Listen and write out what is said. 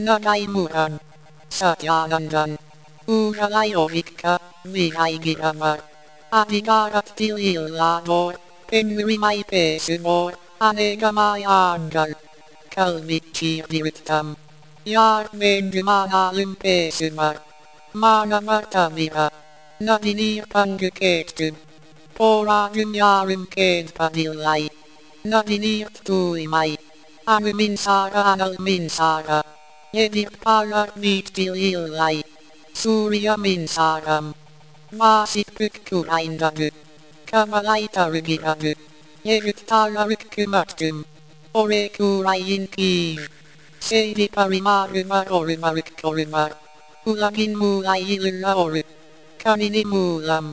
Nagaimuhan. Satyanandan. Uralaiorikka, Vihaigirama. Adigarat tilillador, penrimai pesumor, anegamai angal. Kalvittiirtam. Jaar mendymahalum pesumar. Maanamartamira. Nadinir pangukeettum. Poraadum jaarum keedpadillai. Nadinirt tuimai. Anuminsaara analminsaara. Yedirpalar viittilillai. Suuria minsaaram. Maasit pykkuraindadu. Kamalaitarugiradu. Yeryttalarykkymattum. Orekuurayin kiir. Seidi parimaarumar orumarykkorumar. Ulagin muulaijililla oru. Kanini muulam.